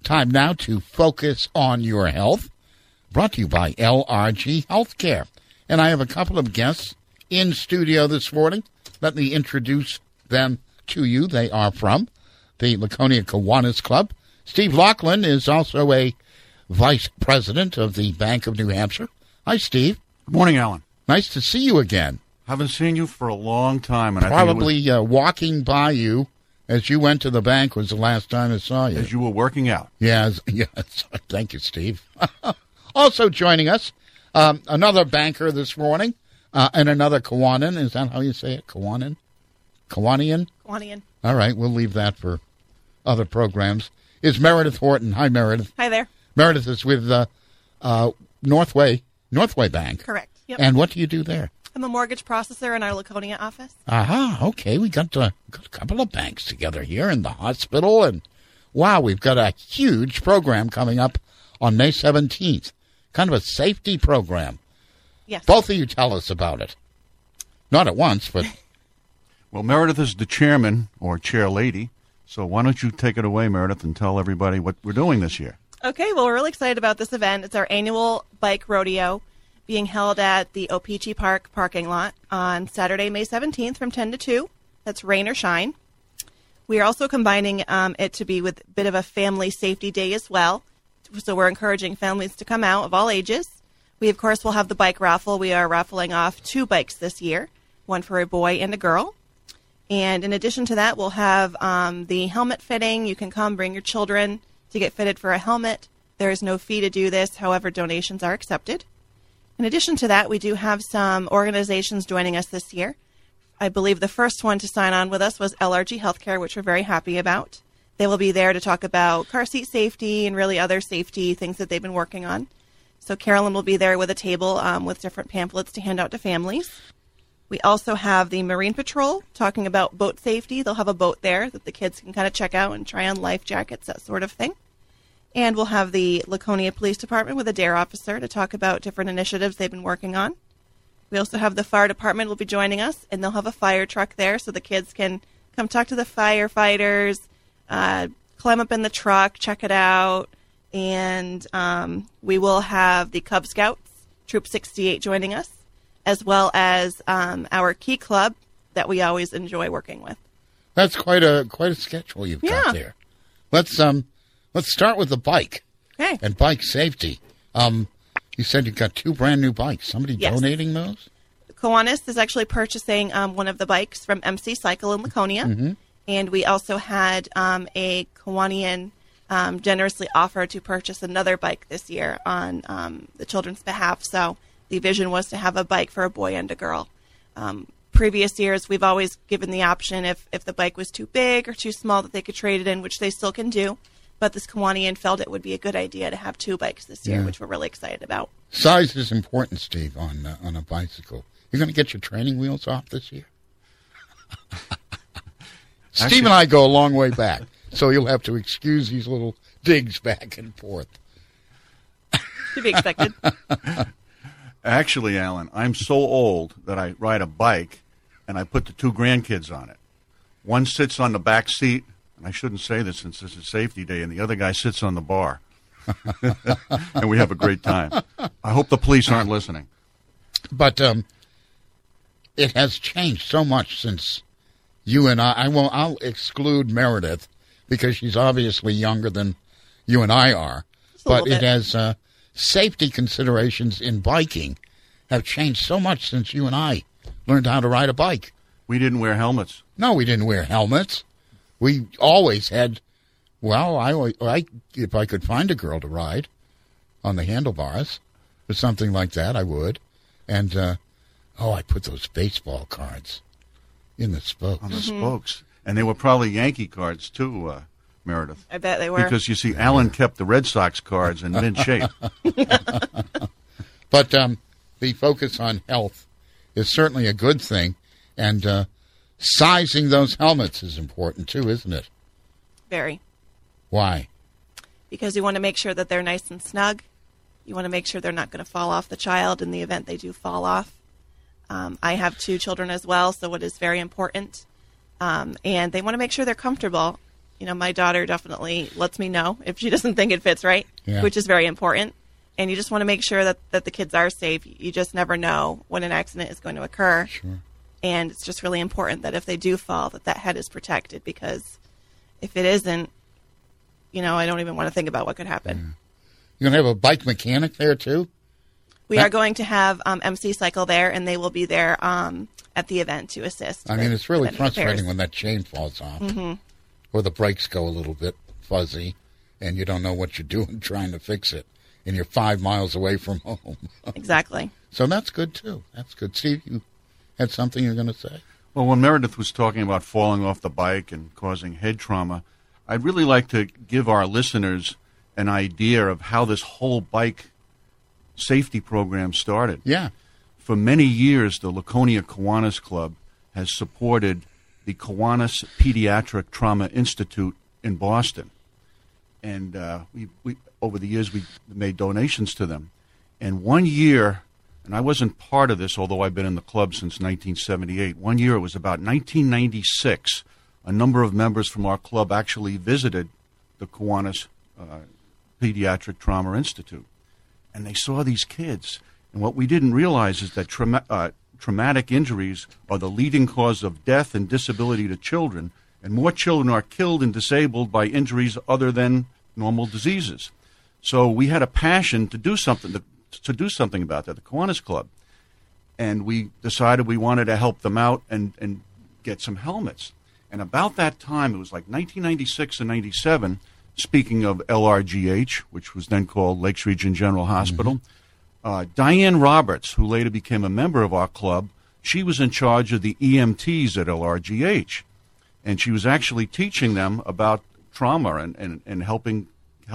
Time now to focus on your health. Brought to you by LRG Healthcare. And I have a couple of guests in studio this morning. Let me introduce them to you. They are from the Laconia Kiwanis Club. Steve Laughlin is also a vice president of the Bank of New Hampshire. Hi, Steve. Good morning, Alan. Nice to see you again. Haven't seen you for a long time. And Probably walking by you as you went to the bank was the last time I saw you. As you were working out. Yes. Thank you, Steve. Also joining us, another banker this morning, and another Kiwanin. Is that how you say it? Kiwanin? Kiwanian? Kiwanian. All right, we'll leave that for other programs. Is Meredith Horton. Hi, Meredith. Hi there. Meredith is with Northway Bank. Correct. Yep. And what do you do there? I'm a mortgage processor in our Laconia office. Aha, okay. We got a couple of banks together here in the hospital. And, wow, we've got a huge program coming up on May 17th. Kind of a safety program. Yes. Both of you tell us about it. Not at once, but... Well, Meredith is the chairman, or chair lady. So why don't you take it away, Meredith, and tell everybody what we're doing this year. Okay, well, we're really excited about this event. It's our annual bike rodeo, being held at the O-Pee-Chee Park parking lot on Saturday, May 17th from 10 to 2. That's rain or shine. We are also combining it to be with a bit of a family safety day as well. So we're encouraging families to come out of all ages. We, of course, will have the bike raffle. We are raffling off 2 bikes this year, one for a boy and a girl. And in addition to that, we'll have the helmet fitting. You can come, bring your children to get fitted for a helmet. There is no fee to do this. However, donations are accepted. In addition to that, we do have some organizations joining us this year. I believe the first one to sign on with us was LRG Healthcare, which we're very happy about. They will be there to talk about car seat safety and really other safety things that they've been working on. So Carolyn will be there with a table with different pamphlets to hand out to families. We also have the Marine Patrol talking about boat safety. They'll have a boat there that the kids can kind of check out and try on life jackets, that sort of thing. And we'll have the Laconia Police Department with a DARE officer to talk about different initiatives they've been working on. We also have the fire department will be joining us, and they'll have a fire truck there so the kids can come talk to the firefighters, climb up in the truck, check it out. And we will have the Cub Scouts, Troop 68, joining us, as well as our Key Club that we always enjoy working with. That's quite a schedule you've got there. Let's start with the bike. Okay. And bike safety. You said you've got 2 brand new bikes. Somebody donating those? Kiwanis is actually purchasing one of the bikes from MC Cycle in Laconia. Mm-hmm. And we also had a Kiwanian generously offer to purchase another bike this year on the children's behalf. So the vision was to have a bike for a boy and a girl. Previous years, we've always given the option if the bike was too big or too small that they could trade it in, which they still can do. But this Kiwanian felt it would be a good idea to have 2 bikes this year, which we're really excited about. Size is important, Steve, on a bicycle. You're going to get your training wheels off this year? Steve and I go a long way back, so you'll have to excuse these little digs back and forth. To be expected. Actually, Alan, I'm so old that I ride a bike, and I put the 2 grandkids on it. One sits on the back seat, and I shouldn't say this since this is safety day, and the other guy sits on the bar. And we have a great time. I hope the police aren't listening. But it has changed so much since you and I'll exclude Meredith because she's obviously younger than you and I are. But it has safety considerations in biking have changed so much since you and I learned how to ride a bike. We didn't wear helmets. No, we didn't wear helmets. We always had, if I could find a girl to ride on the handlebars or something like that, I would. And, I put those baseball cards in the spokes. On the spokes. And they were probably Yankee cards, too, Meredith. I bet they were. Because, you see, Alan kept the Red Sox cards in mint shape. But the focus on health is certainly a good thing. And sizing those helmets is important, too, isn't it? Very. Why? Because you want to make sure that they're nice and snug. You want to make sure they're not going to fall off the child in the event they do fall off. I have 2 children as well, so it is very important. And they want to make sure they're comfortable. my daughter definitely lets me know if she doesn't think it fits right, Yeah. which is very important. And you just want to make sure that the kids are safe. You just never know when an accident is going to occur. Sure. And it's just really important that if they do fall, that head is protected, because if it isn't, I don't even want to think about what could happen. You're going to have a bike mechanic there, too? We are going to have MC Cycle there, and they will be there at the event to assist. I mean, it's really with any repairs. frustrating when that chain falls off. Mm-hmm. Or the brakes go a little bit fuzzy, and you don't know what you're doing trying to fix it, and you're 5 miles away from home. Exactly. So that's good, too. That's good. Steve, you had something you're going to say? Well, when Meredith was talking about falling off the bike and causing head trauma, I'd really like to give our listeners an idea of how this whole bike safety program started. Yeah. For many years, the Laconia Kiwanis Club has supported the Kiwanis Pediatric Trauma Institute in Boston. And we over the years, we made donations to them. And one year, and I wasn't part of this, although I've been in the club since 1978, one year, it was about 1996, a number of members from our club actually visited the Kiwanis Pediatric Trauma Institute. And they saw these kids. And what we didn't realize is that traumatic injuries are the leading cause of death and disability to children, and more children are killed and disabled by injuries other than normal diseases. So we had a passion to do something about that, the Kiwanis Club. And we decided we wanted to help them out and get some helmets. And about that time, it was like 1996 and 97, speaking of LRGH, which was then called Lakes Region General Hospital, Diane Roberts, who later became a member of our club, she was in charge of the EMTs at LRGH. And she was actually teaching them about trauma and helping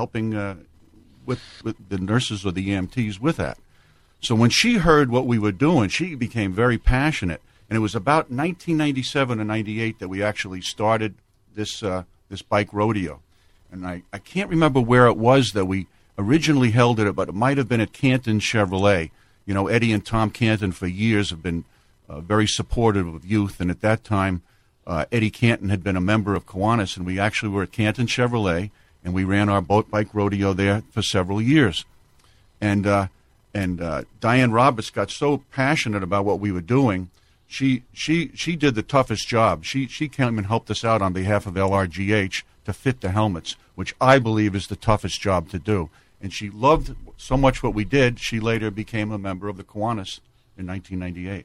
with the nurses or the EMTs with that. So when she heard what we were doing, she became very passionate. And it was about 1997 and 98 that we actually started this bike rodeo. And I can't remember where it was that we originally held it, but it might have been at Canton Chevrolet. You know, Eddie and Tom Canton for years have been very supportive of youth. And at that time, Eddie Canton had been a member of Kiwanis, and we actually were at Canton Chevrolet, and we ran our boat bike rodeo there for several years. And Diane Roberts got so passionate about what we were doing, she did the toughest job. She came and helped us out on behalf of LRGH to fit the helmets, which I believe is the toughest job to do. And she loved so much what we did, she later became a member of the Kiwanis in 1998.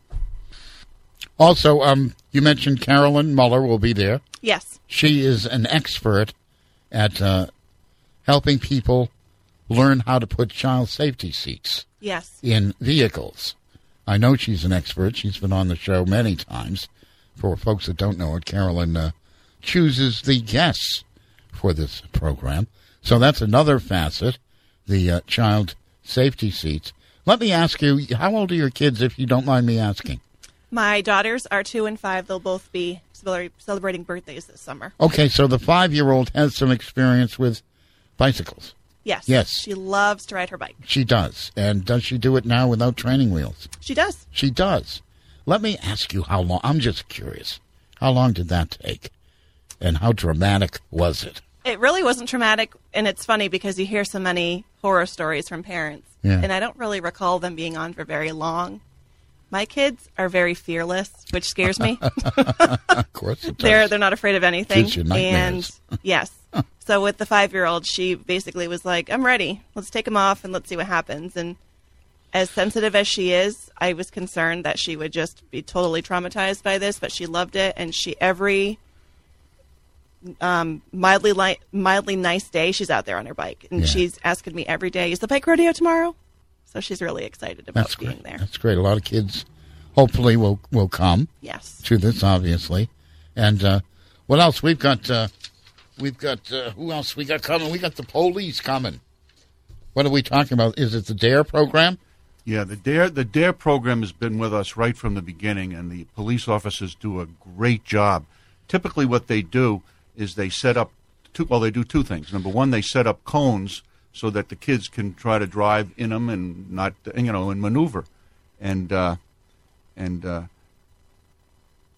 Also, you mentioned Carolyn Muller will be there. Yes. She is an expert at helping people learn how to put child safety seats Yes. in vehicles. I know she's an expert. She's been on the show many times. For folks that don't know it, Carolyn chooses the guests for this program. So that's another facet, the child safety seats. Let me ask you, how old are your kids, if you don't mind me asking? My daughters are 2 and 5. They'll both be celebrating birthdays this summer. Okay, so the 5-year-old has some experience with bicycles. Yes. Yes. She loves to ride her bike. She does. And does she do it now without training wheels? She does. She does. Let me ask you how long. I'm just curious. How long did that take? And how dramatic was it? It really wasn't traumatic, and it's funny because you hear so many horror stories from parents, Yeah. and I don't really recall them being on for very long. My kids are very fearless, which scares me. Of course it does. They're not afraid of anything. Gives you nightmares. And yes. So with the 5-year-old, she basically was like, I'm ready. Let's take him off and let's see what happens. And as sensitive as she is, I was concerned that she would just be totally traumatized by this, but she loved it. And every mildly nice day, she's out there on her bike. And Yeah. she's asking me every day, is the bike rodeo tomorrow? So she's really excited about That's being great. there. That's great. A lot of kids hopefully will come Yes. to this, obviously. And what else? We've got who else we got coming? We got the police coming. What are we talking about? Is it the DARE program? Yeah, the DARE program has been with us right from the beginning, and the police officers do a great job. Typically what they do is they set up they do two things. Number one, they set up cones so that the kids can try to drive in them and not, and maneuver. And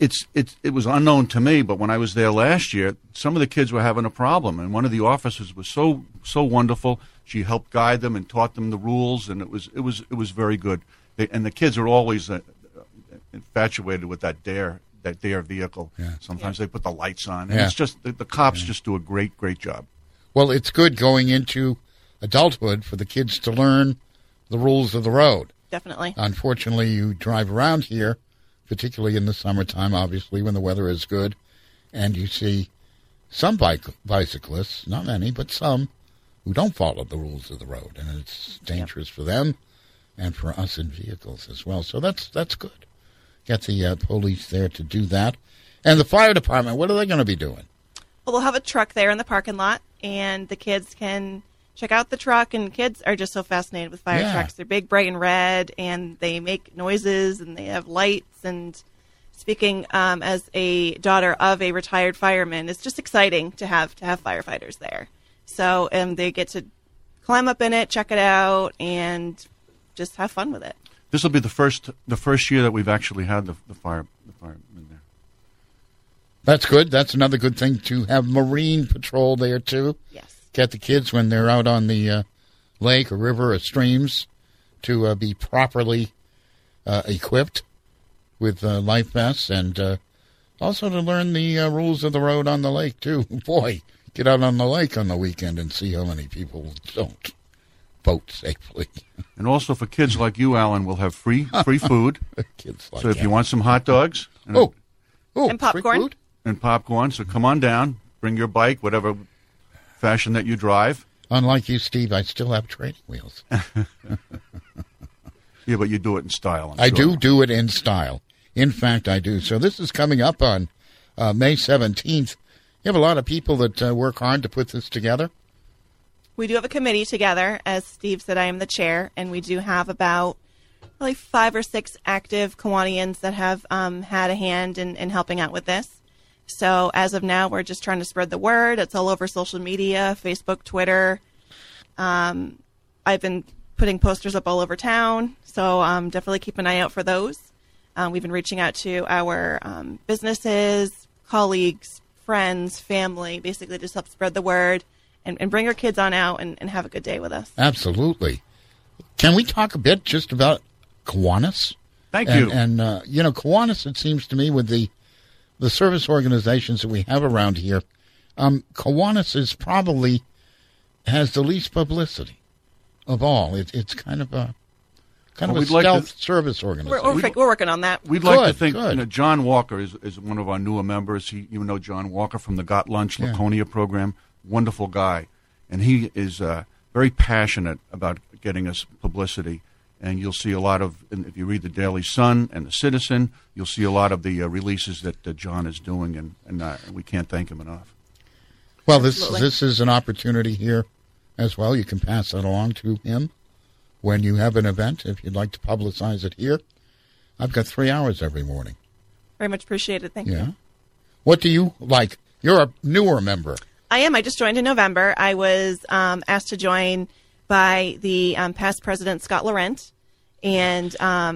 it was unknown to me, but when I was there last year, some of the kids were having a problem, and one of the officers was so wonderful. She helped guide them and taught them the rules, and it was very good. And the kids are always infatuated with that Dare vehicle. Yeah. Sometimes they put the lights on, and it's just the cops just do a great job. Well, it's good going into adulthood for the kids to learn the rules of the road. Definitely. Unfortunately, you drive around here, particularly in the summertime, obviously, when the weather is good, and you see some bicyclists, not many, but some, who don't follow the rules of the road, and it's dangerous for them and for us in vehicles as well. So that's good. Get the police there to do that. And the fire department, what are they going to be doing? Well, they'll have a truck there in the parking lot, and the kids can check out the truck, and kids are just so fascinated with fire trucks. They're big, bright, and red, and they make noises, and they have lights. And speaking as a daughter of a retired fireman, it's just exciting to have firefighters there. So they get to climb up in it, check it out, and just have fun with it. This will be the first year that we've actually had the firemen there. That's good. That's another good thing to have Marine Patrol there, too. Yes. Get the kids when they're out on the lake or river or streams to be properly equipped with life vests, and also to learn the rules of the road on the lake, too. Boy, get out on the lake on the weekend and see how many people don't boat safely. And also for kids like you, Alan, we'll have free food. Kids like so if you want some hot dogs and popcorn. Free food? And popcorn, so come on down, bring your bike, whatever fashion that you drive. Unlike you, Steve, I still have training wheels. Yeah, but you do it in style. I do it in style. In fact, I do. So this is coming up on May 17th. You have a lot of people that work hard to put this together. We do have a committee together. As Steve said, I am the chair, and we do have about 5 or 6 active Kiwanians that have had a hand in helping out with this. So as of now, we're just trying to spread the word. It's all over social media, Facebook, Twitter. I've been putting posters up all over town, so definitely keep an eye out for those. We've been reaching out to our businesses, colleagues, friends, family, basically just help spread the word and bring our kids on out and have a good day with us. Absolutely. Can we talk a bit just about Kiwanis? Thank you. And Kiwanis, it seems to me, with the service organizations that we have around here, Kiwanis is probably has the least publicity of all. It's kind of a stealth service organization. We're working on that. We'd like to think John Walker is one of our newer members. You know John Walker from the Got Lunch Laconia program. Wonderful guy. And he is very passionate about getting us publicity. And you'll see a lot of, if you read the Daily Sun and the Citizen, you'll see a lot of the releases that John is doing, and we can't thank him enough. Well, this is an opportunity here as well. You can pass that along to him when you have an event, if you'd like to publicize it here. I've got 3 hours every morning. Very much appreciated. Thank you. What do you like? You're a newer member. I am. I just joined in November. I was asked to join by the past president, Scott Laurent, and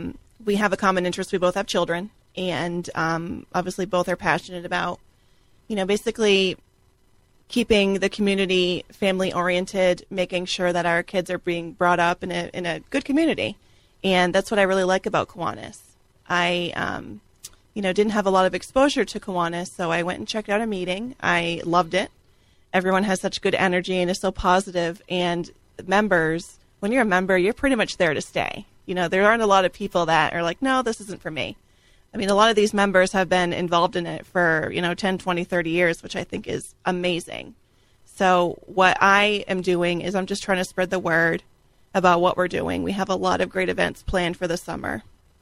we have a common interest. We both have children, and obviously both are passionate about, basically keeping the community family-oriented, making sure that our kids are being brought up in a good community, and that's what I really like about Kiwanis. I, didn't have a lot of exposure to Kiwanis, so I went and checked out a meeting. I loved it. Everyone has such good energy and is so positive, and members, when you're a member, you're pretty much there to stay. There aren't a lot of people that are like, no, this isn't for me. I mean, a lot of these members have been involved in it for, 10, 20, 30 years, which I think is amazing. So what I am doing is I'm just trying to spread the word about what we're doing. We have a lot of great events planned for the summer.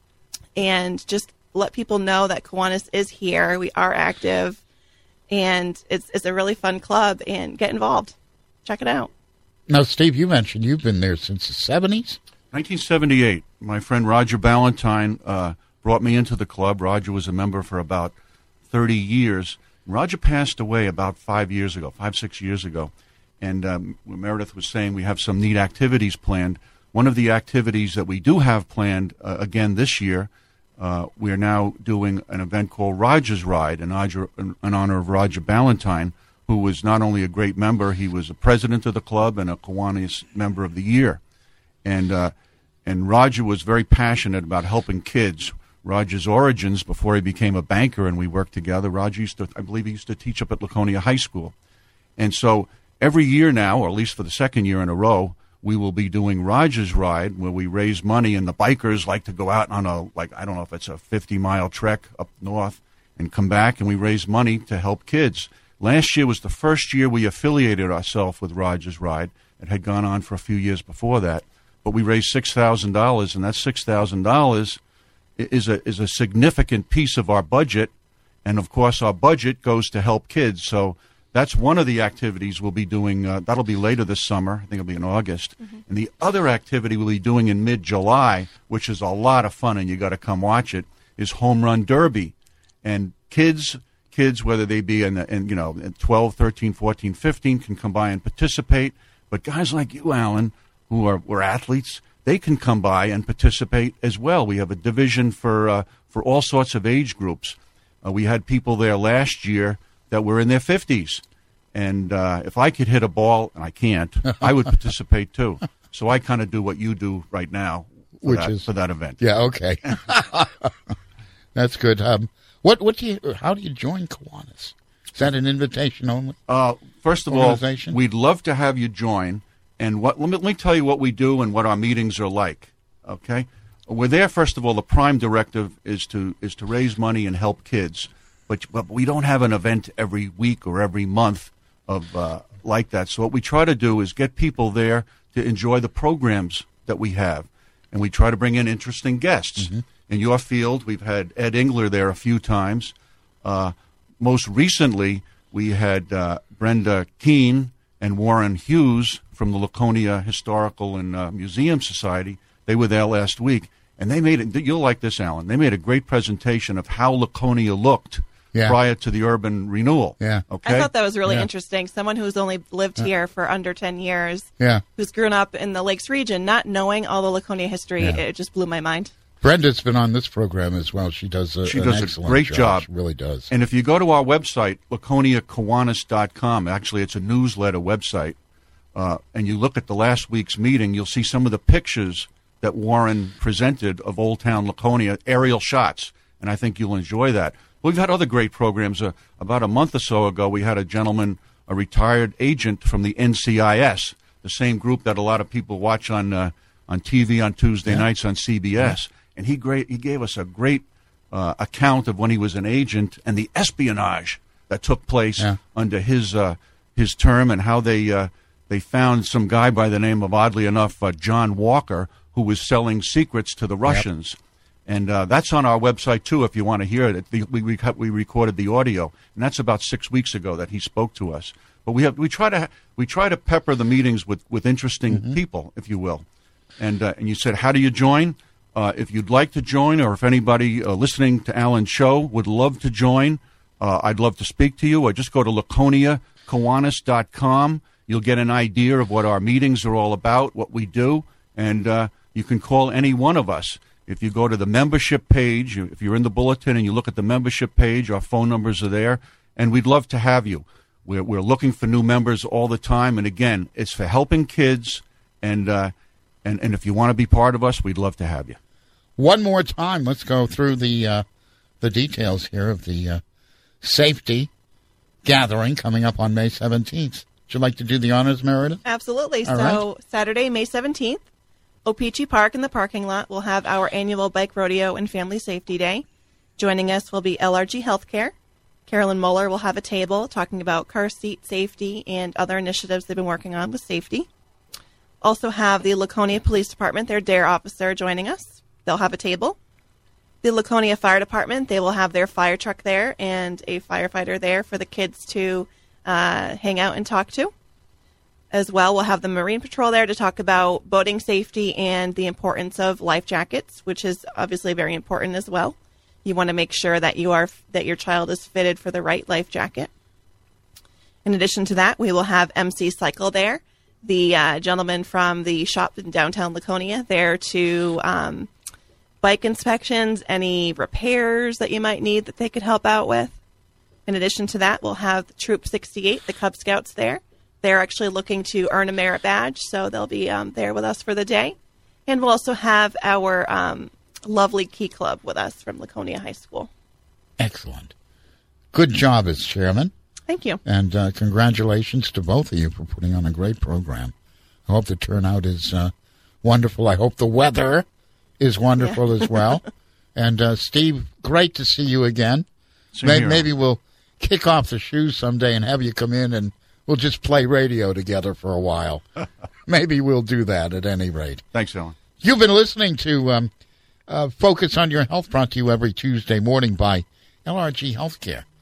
And just let people know that Kiwanis is here. We are active. And it's a really fun club, and get involved. Check it out. Now, Steve, you mentioned you've been there since the 70s? 1978. My friend Roger Ballantyne brought me into the club. Roger was a member for about 30 years. Roger passed away about 6 years ago. And Meredith was saying we have some neat activities planned. One of the activities that we do have planned again this year, we are now doing an event called Roger's Ride in honor of Roger Ballantyne, who was not only a great member, he was a president of the club and a Kiwanis Member of the Year. And Roger was very passionate about helping kids. Roger's origins, before he became a banker and we worked together, Roger I believe he used to teach up at Laconia High School. And so every year now, or at least for the second year in a row, we will be doing Roger's Ride, where we raise money, and the bikers like to go out on I don't know if it's a 50-mile trek up north and come back, and we raise money to help kids. Last year was the first year we affiliated ourselves with Roger's Ride. It had gone on for a few years before that. But we raised $6,000, and that $6,000 is a significant piece of our budget. And, of course, our budget goes to help kids. So that's one of the activities we'll be doing. That'll be later this summer. I think it'll be in August. Mm-hmm. And the other activity we'll be doing in mid-July, which is a lot of fun, and you got to come watch it, is Home Run Derby. And kids, whether they be in 12, 13, 14, 15, can come by and participate. But guys like you, Alan, who are athletes, they can come by and participate as well. We have a division for all sorts of age groups. We had people there last year that were in their 50s. And if I could hit a ball, and I can't, I would participate too. So I kind of do what you do right now for that event. Yeah, okay. That's good. How do you join Kiwanis? Is that an invitation only? First of all, we'd love to have you join. And let me tell you what we do and what our meetings are like. Okay, we're there. First of all, the prime directive is to raise money and help kids, but we don't have an event every week or every month of like that. So what we try to do is get people there to enjoy the programs that we have, and we try to bring in interesting guests. Mm-hmm. In your field, we've had Ed Engler there a few times. Most recently, we had Brenda Keene and Warren Hughes from the Laconia Historical and Museum Society. They were there last week, and they made it. You'll like this, Alan. They made a great presentation of how Laconia looked prior to the urban renewal. Yeah. Okay. I thought that was really interesting. Someone who's only lived here for under 10 years, who's grown up in the Lakes region, not knowing all the Laconia history, it just blew my mind. Brenda's been on this program as well. She does an excellent great job. She really does. And if you go to our website, LaconiaKiwanis.com, actually it's a newsletter website, and you look at the last week's meeting, you'll see some of the pictures that Warren presented of Old Town Laconia, aerial shots, and I think you'll enjoy that. We've had other great programs. About a month or so ago, we had a gentleman, a retired agent from the NCIS, the same group that a lot of people watch on TV on Tuesday nights on CBS. Yeah. And he gave us a great account of when he was an agent and the espionage that took place under his term, and how they found some guy by the name of, oddly enough, John Walker, who was selling secrets to the Russians. Yep. And that's on our website too, if you want to hear it. We recorded the audio, and that's about 6 weeks ago that he spoke to us. But we try to pepper the meetings with interesting people, if you will. And you said, how do you join? If you'd like to join, or if anybody listening to Alan's show would love to join, I'd love to speak to you. Or just go to LaconiaKiwanis.com. You'll get an idea of what our meetings are all about, what we do, and you can call any one of us. If you go to the membership page, if you're in the bulletin and you look at the membership page, our phone numbers are there, and we'd love to have you. We're looking for new members all the time, and again, it's for helping kids, and if you want to be part of us, we'd love to have you. One more time, let's go through the details here of the safety gathering coming up on May 17th. Would you like to do the honors, Meredith? Absolutely. All right. Saturday, May 17th, O-Pee-Chee Park in the parking lot will have our annual Bike Rodeo and Family Safety Day. Joining us will be LRG Healthcare. Carolyn Moeller will have a table talking about car seat safety and other initiatives they've been working on with safety. Also have the Laconia Police Department, their DARE officer, joining us. They'll have a table. The Laconia Fire Department, they will have their fire truck there and a firefighter there for the kids to hang out and talk to. As well, we'll have the Marine Patrol there to talk about boating safety and the importance of life jackets, which is obviously very important as well. You want to make sure that your child is fitted for the right life jacket. In addition to that, we will have MC Cycle there, the gentleman from the shop in downtown Laconia, there to bike inspections, any repairs that you might need that they could help out with. In addition to that, we'll have Troop 68, the Cub Scouts there. They're actually looking to earn a merit badge, so they'll be there with us for the day. And we'll also have our lovely Key Club with us from Laconia High School. Excellent. Good job as chairman. Thank you. And congratulations to both of you for putting on a great program. I hope the turnout is wonderful. I hope the weather is wonderful as well. And Steve, great to see you again. Maybe we'll kick off the shoes someday and have you come in and we'll just play radio together for a while. Maybe we'll do that at any rate. Thanks, Alan. You've been listening to Focus on Your Health, brought to you every Tuesday morning by LRG Healthcare.